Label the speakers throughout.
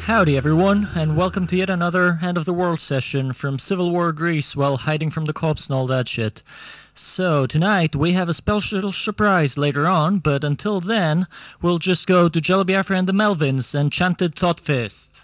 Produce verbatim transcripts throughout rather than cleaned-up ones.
Speaker 1: Howdy, everyone, and welcome to yet another End of the World session from Civil War Greece while hiding from the cops and all that shit. So, tonight we have a special surprise later on, but until then, we'll just go to Jello Biafra and the Melvins and chanted Thought Fist.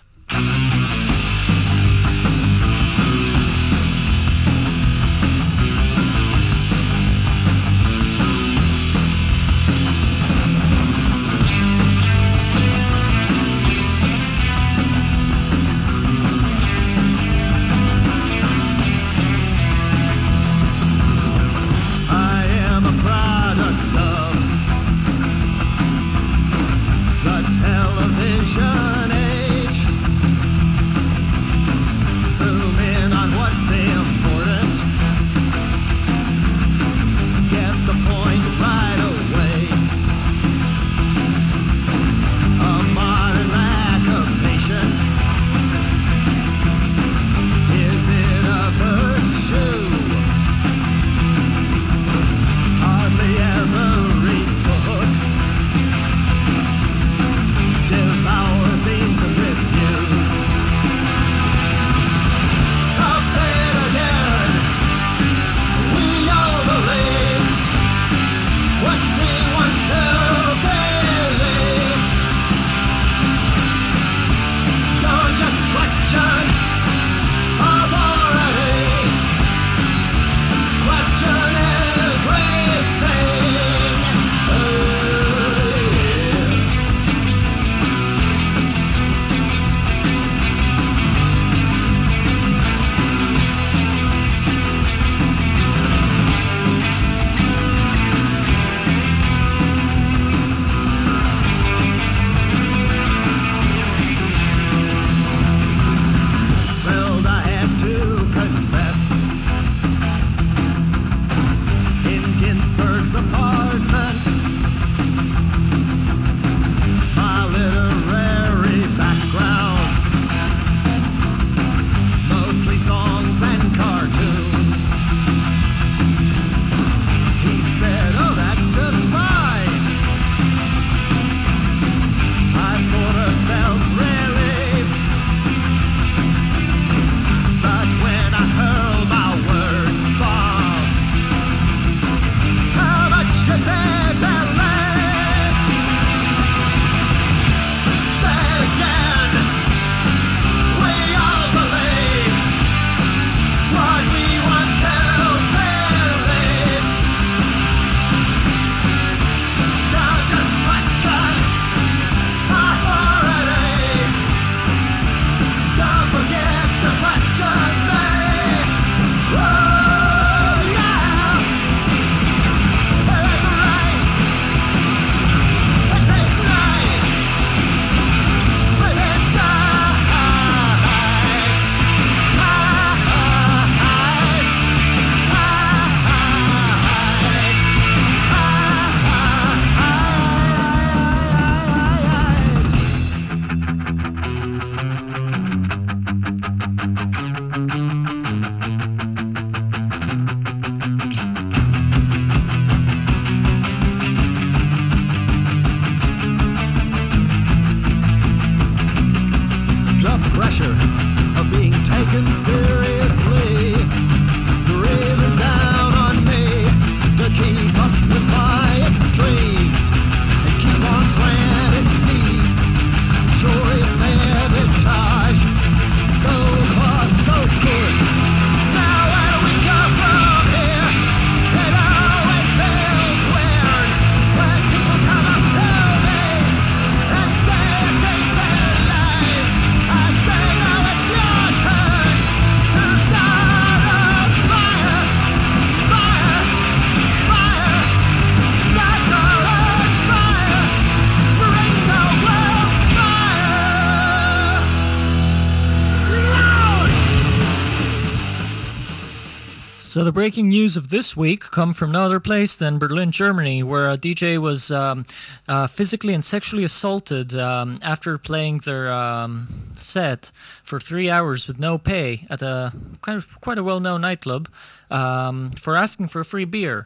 Speaker 1: So the breaking news of this week come from no other place than Berlin, Germany, where a D J was um, uh, physically and sexually assaulted um, after playing their um, set for three hours with no pay at a kind of quite a well-known nightclub um, for asking for a free beer.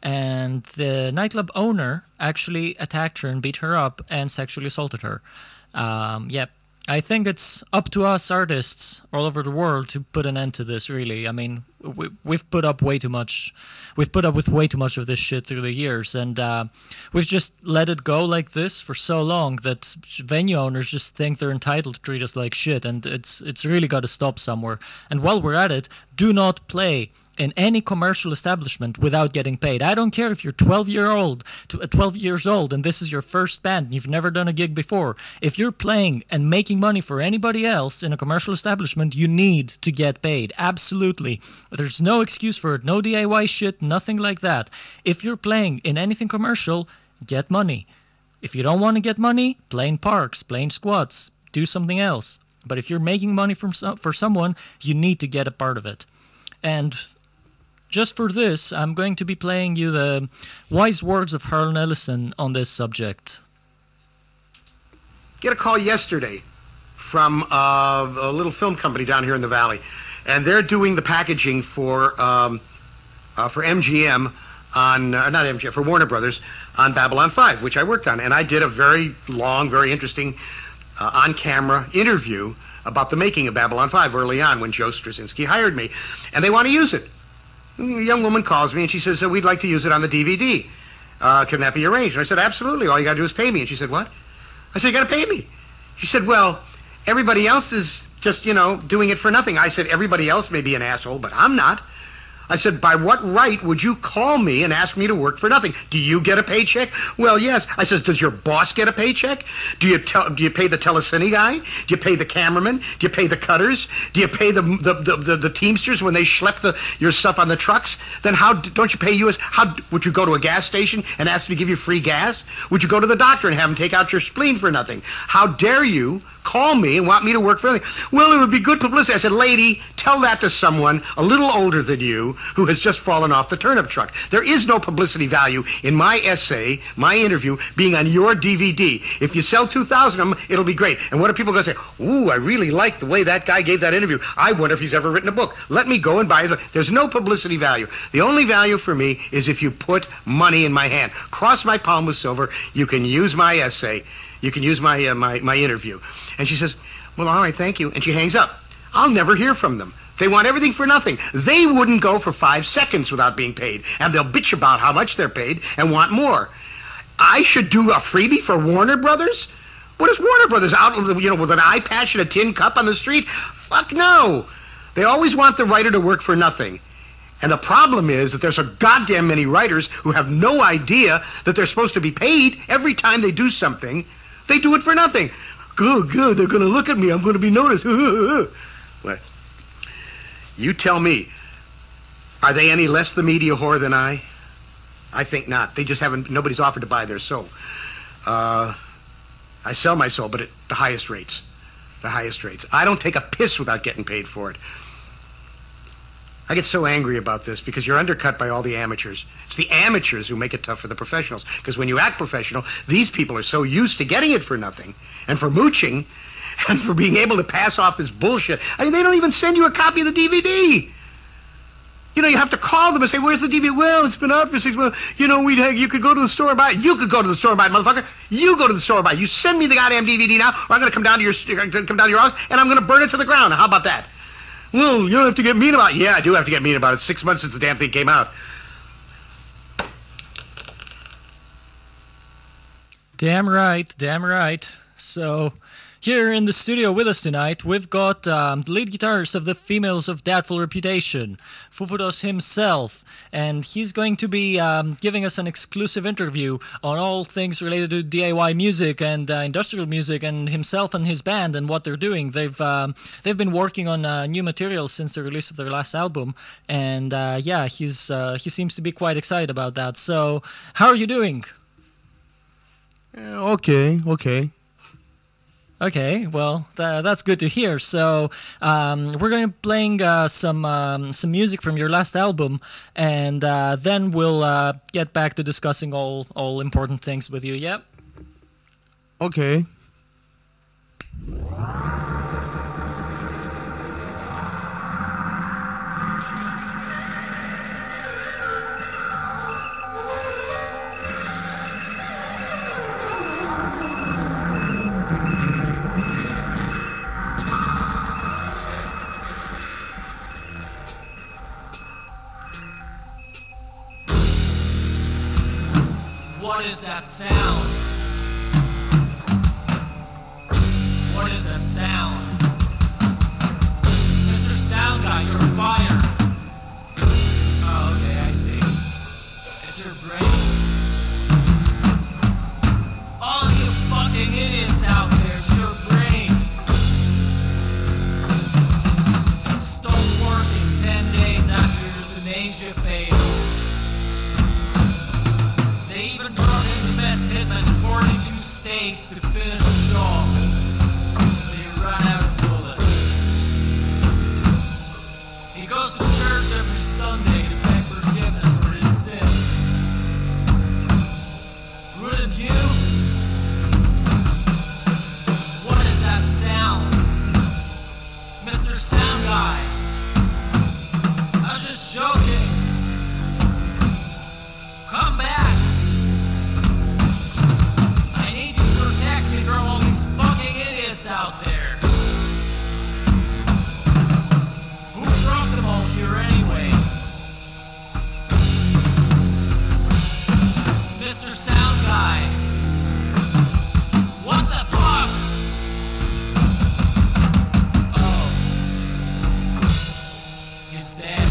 Speaker 1: And the nightclub owner actually attacked her and beat her up and sexually assaulted her. Um, yep. I think it's up to us artists all over the world to put an end to this, really. I mean, we, we've put up way too much. We've put up with way too much of this shit through the years, and uh, we've just let it go like this for so long that venue owners just think they're entitled to treat us like shit, and it's it's really got to stop somewhere. And while we're at it, do not play in any commercial establishment without getting paid. I don't care if you're twelve year old, twelve years old, and this is your first band and you've never done a gig before. If you're playing and making money for anybody else in a commercial establishment, you need to get paid. Absolutely. There's no excuse for it. No D I Y shit, nothing like that. If you're playing in anything commercial, get money. If you don't want to get money, play in parks, play in squats, do something else. But if you're making money from some, for someone, you need to get a part of it. And just for this, I'm going to be playing you the wise words of Harlan Ellison on this subject.
Speaker 2: Get a call yesterday from uh, a little film company down here in the Valley, and they're doing the packaging for um, uh, for M G M on uh, not M G M for Warner Brothers on Babylon five, which I worked on, and I did a very long, very interesting uh, on-camera interview about the making of Babylon five early on when Joe Straczynski hired me, and they want to use it. A young woman calls me and she says, we'd like to use it on the D V D. Uh, can that be arranged? And I said, absolutely. All you got to do is pay me. And she said, what? I said, you got to pay me. She said, well, everybody else is just, you know, doing it for nothing. I said, everybody else may be an asshole, but I'm not. I said, by what right would you call me and ask me to work for nothing? Do you get a paycheck? Well, yes. I says, does your boss get a paycheck? Do you tell, do you pay the telecine guy? Do you pay the cameraman? Do you pay the cutters? Do you pay the the, the, the, the teamsters when they schlep the, your stuff on the trucks? Then how don't you pay U S? How would you go to a gas station and ask them to give you free gas? Would you go to the doctor and have them take out your spleen for nothing? How dare you call me and want me to work for anything? Well, it would be good publicity. I said, lady, tell that to someone a little older than you who has just fallen off the turnip truck. There is no publicity value in my essay, my interview, being on your D V D. If you sell two thousand of them, it'll be great. And what are people going to say? Ooh, I really like the way that guy gave that interview. I wonder if he's ever written a book. Let me go and buy it. There's no publicity value. The only value for me is if you put money in my hand. Cross my palm with silver. You can use my essay. You can use my, uh, my, my interview. And she says, well, all right, thank you. And she hangs up. I'll never hear from them. They want everything for nothing. They wouldn't go for five seconds without being paid. And they'll bitch about how much they're paid and want more. I should do a freebie for Warner Brothers? What is Warner Brothers out, you know, with an eye patch and a tin cup on the street? Fuck no. They always want the writer to work for nothing. And the problem is that there's a goddamn many writers who have no idea that they're supposed to be paid every time they do something. They do it for nothing. Good, good, they're going to look at me. I'm going to be noticed. Well, you tell me, are they any less the media whore than I? I think not. They just haven't, nobody's offered to buy their soul. Uh, I sell my soul, but at the highest rates. The highest rates. I don't take a piss without getting paid for it. I get so angry about this because you're undercut by all the amateurs. It's the amateurs who make it tough for the professionals. Because when you act professional, these people are so used to getting it for nothing and for mooching and for being able to pass off this bullshit. I mean, they don't even send you a copy of the D V D. You know, you have to call them and say, where's the D V D? Well, it's been out for six months. You know, we'd have, you could go to the store and buy it. You could go to the store and buy it, motherfucker. You go to the store and buy it. You send me the goddamn D V D now, or I'm going to come down to your come down to your house and I'm going to burn it to the ground. How about that? Well, you don't have to get mean about it. Yeah, I do have to get mean about it. Six months since the damn thing came out.
Speaker 1: Damn right, damn right. So, here in the studio with us tonight, we've got um, the lead guitarist of the Females of Doubtful Reputation, Fufudos himself, and he's going to be um, giving us an exclusive interview on all things related to D I Y music and uh, industrial music, and himself and his band and what they're doing. They've um, they've been working on uh, new material since the release of their last album, and uh, yeah, he's uh, he seems to be quite excited about that. So, how are you doing?
Speaker 3: Uh, okay, okay.
Speaker 1: Okay, well, th- that's good to hear. So um, we're going to be playing uh, some um, some music from your last album, and uh, then we'll uh, get back to discussing all, all important things with you, yeah?
Speaker 3: Okay.
Speaker 1: is that sound? What is that sound? Mister Sound Guy, you're fired. Oh, okay, I see. It's your brain. All you fucking idiots out there, it's your brain. It stopped working ten days after euthanasia failed. They even brought in the best hitman in forty-two states to finish the job. They ran out of bullets. He goes to church every Sunday to beg forgiveness for his sins. Wouldn't you? What is that sound? Mister Sound Guy. I was just joking. Come back. I need you to protect me from all these fucking idiots out there. Who brought them all here anyway? Mister Sound Guy. What the fuck? Oh. He's dead.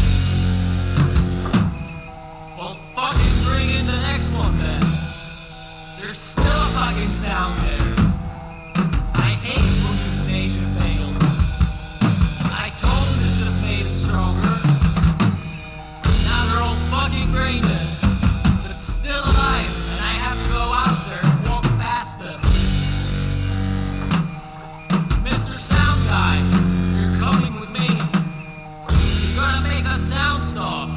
Speaker 1: Well, fucking bring in the next one then. There's still a fucking sound there. I hate when euthanasia fails. I told them they should have made it stronger. Now they're all fucking brain dead, but still alive, and I have to go out there and walk past them. Mister Sound Guy, you're coming with me. You're gonna make that sound stop.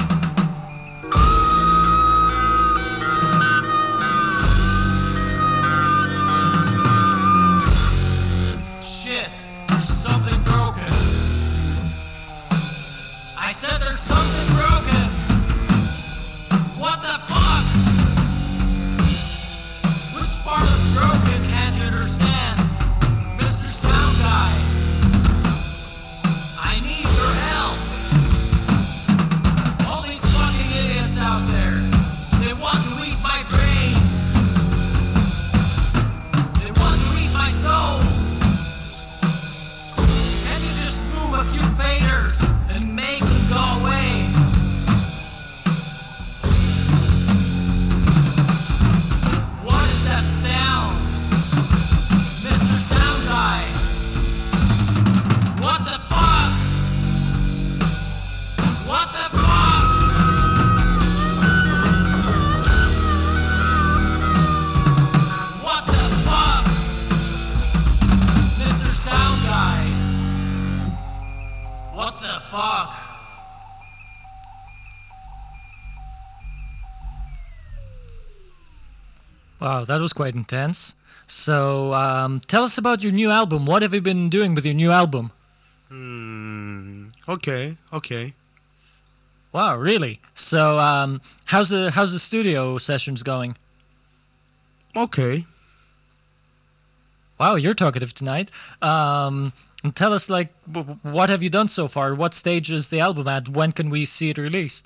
Speaker 1: Shit, there's something broken. I said there's something broken. What the fuck? Which part of broken can't you understand? Mister Sound Guy, I need your help. All these fucking idiots out there, they want to eat my brain. They want to eat my soul. Can you just move a few faders and make them go away? What is that sound? Mister Sound Guy. What the fuck? What the fuck? What the fuck? Mister Sound Guy. What the fuck? Wow, that was quite intense. So, um, tell us about your new album. What have you been doing with your new album?
Speaker 3: Hmm. Okay. Okay.
Speaker 1: Wow, really? So, um, how's the how's the studio sessions going?
Speaker 3: Okay.
Speaker 1: Wow, you're talkative tonight. Um, and tell us, like, w- what have you done so far? What stage is the album at? When can we see it released?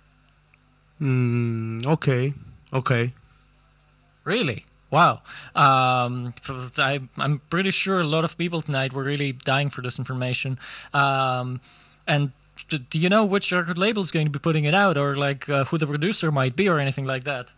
Speaker 3: Hmm. Okay. Okay.
Speaker 1: Really? Wow. Um, I, I'm pretty sure a lot of people tonight were really dying for this information. Um, and d- do you know which record label is going to be putting it out, or like uh, who the producer might be, or anything like that?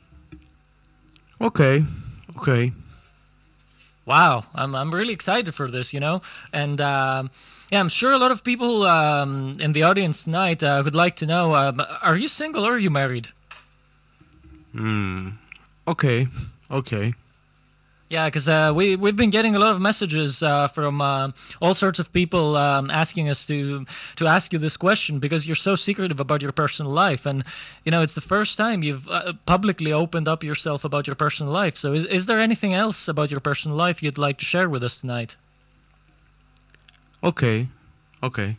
Speaker 3: Okay. Okay.
Speaker 1: Wow, I'm I'm really excited for this, you know, and um, yeah, I'm sure a lot of people um, in the audience tonight uh, would like to know: um, are you single or are you married?
Speaker 3: Hmm. Okay. Okay.
Speaker 1: Yeah, because uh, we we've been getting a lot of messages uh, from uh, all sorts of people um, asking us to to ask you this question because you're so secretive about your personal life, and you know it's the first time you've uh, publicly opened up yourself about your personal life. So, is is there anything else about your personal life you'd like to share with us tonight?
Speaker 3: Okay. Okay.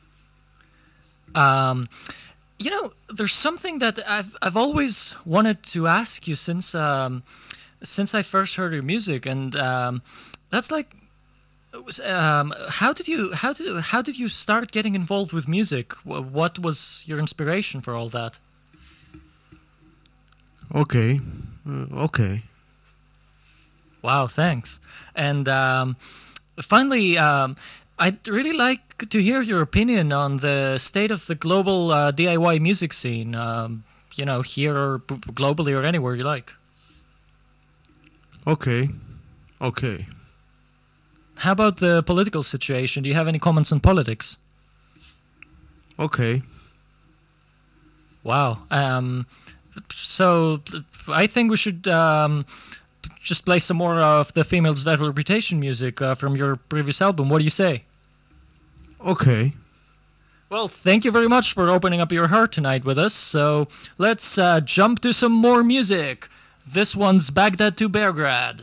Speaker 1: Um, you know, there's something that I've I've always wanted to ask you since. Um, Since I first heard your music, and um, that's like, um, how did you how did how did you start getting involved with music? What was your inspiration for all that?
Speaker 3: Okay. Uh, okay.
Speaker 1: Wow, thanks. And um, finally, um, I'd really like to hear your opinion on the state of the global uh, D I Y music scene, um, you know, here or b- globally or anywhere you like.
Speaker 3: Okay. Okay.
Speaker 1: How about the political situation? Do you have any comments on politics?
Speaker 3: Okay.
Speaker 1: Wow. Um, so I think we should um, just play some more of the Females of Bad Reputation music uh, from your previous album. What do you say?
Speaker 3: Okay.
Speaker 1: Well, thank you very much for opening up your heart tonight with us. So let's uh, jump to some more music. This one's Baghdad to Belgrade.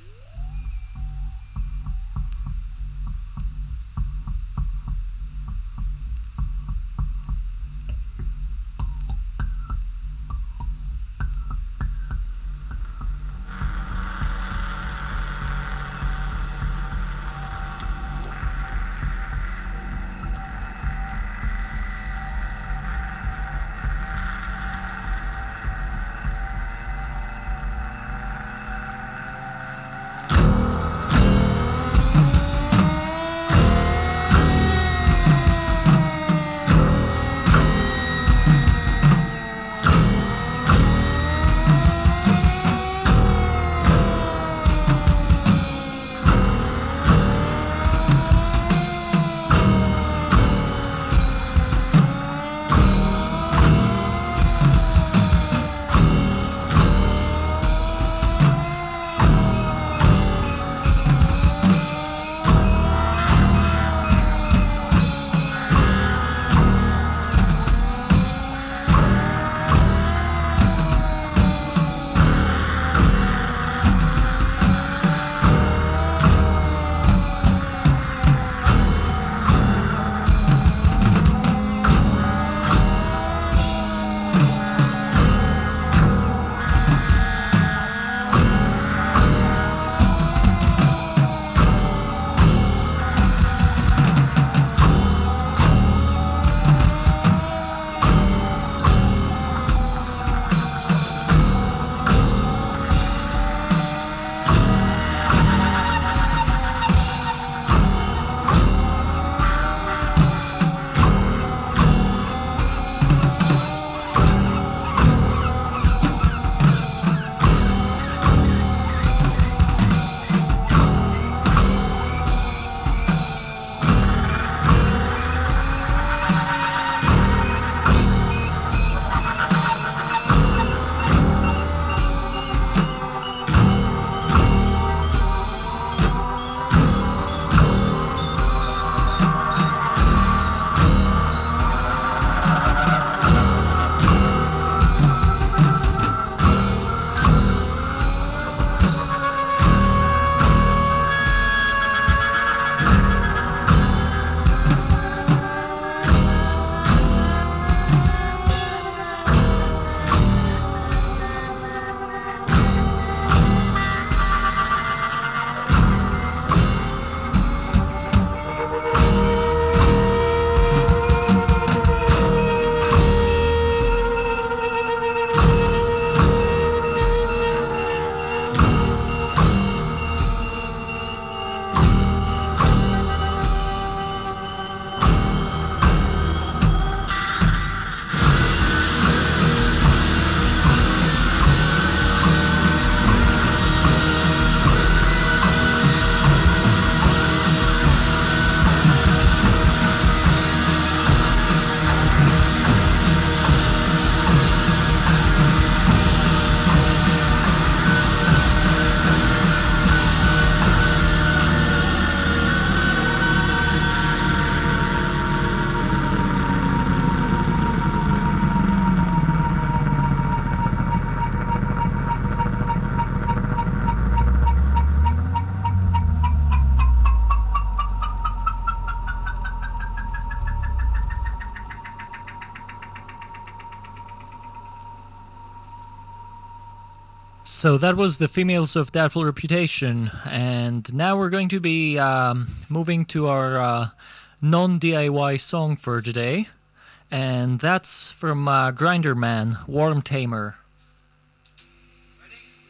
Speaker 1: So that was the Females of Doubtful Reputation, and now we're going to be um, moving to our uh, non-D I Y song for today, and that's from uh, Grinderman, Worm Tamer.
Speaker 2: Ready?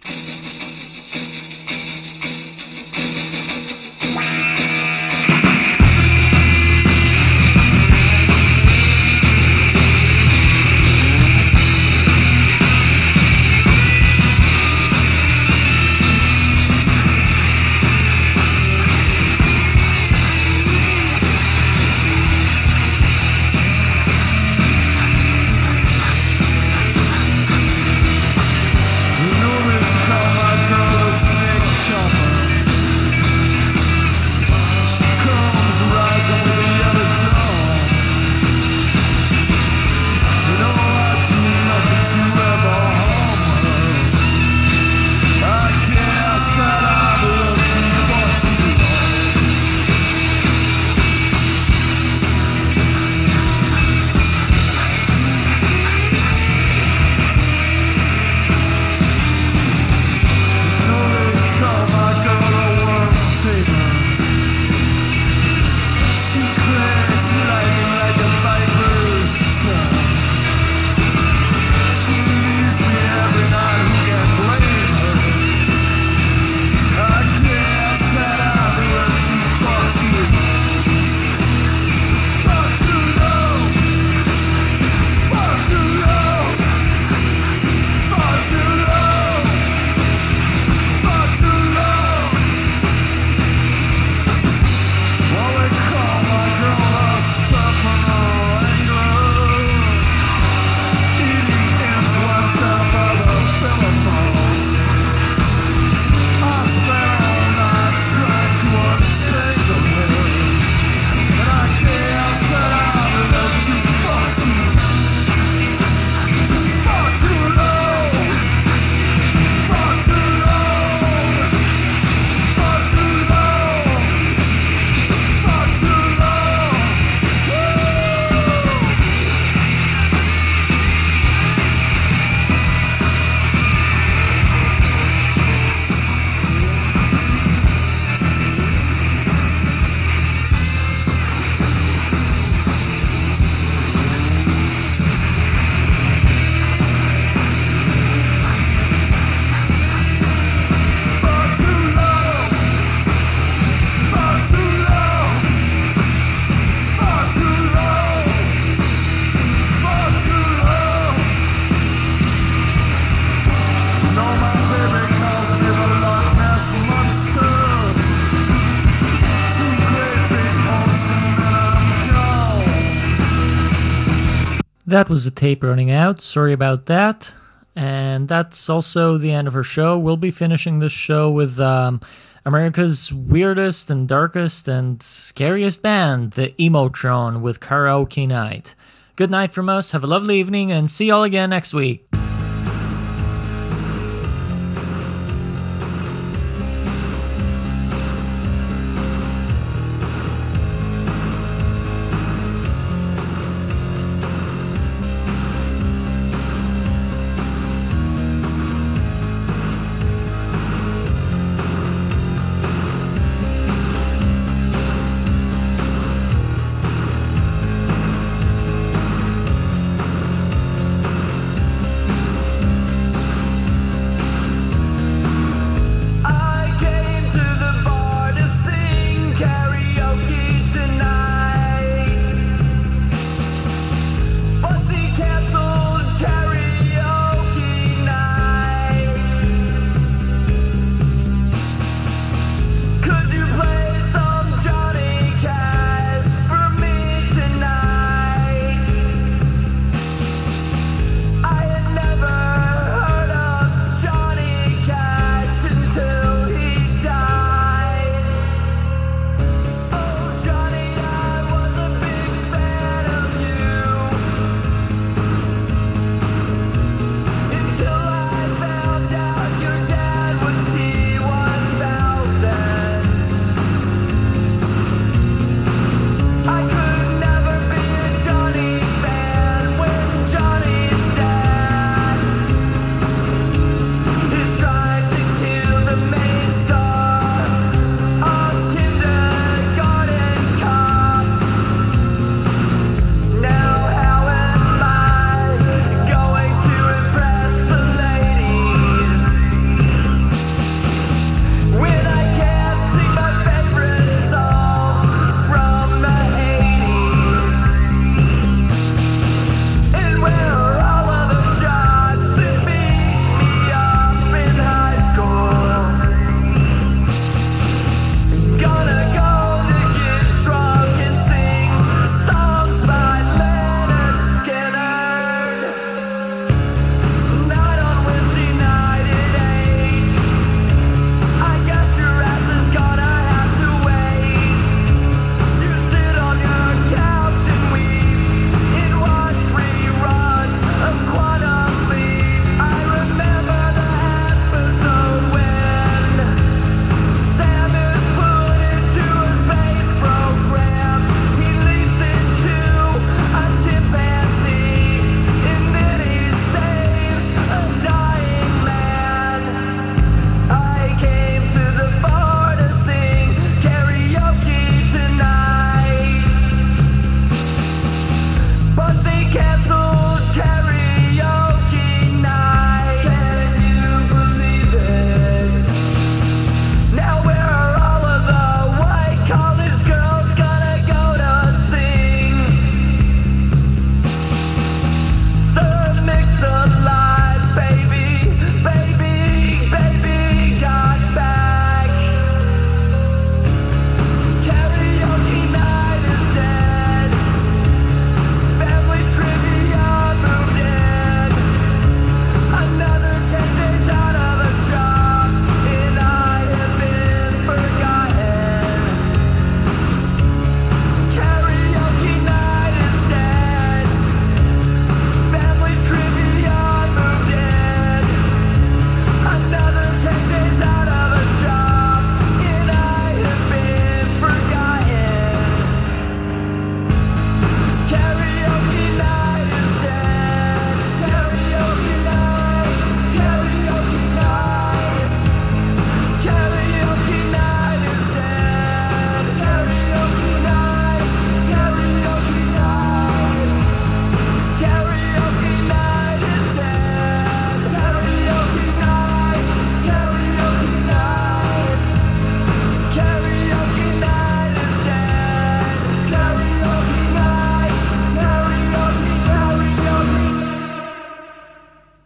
Speaker 1: That was the tape running out. Sorry about that. And that's also the end of her show. We'll be finishing this show with um, America's weirdest and darkest and scariest band, the Emotron, with Karaoke Night. Good night from us. Have a lovely evening and see y'all again next week.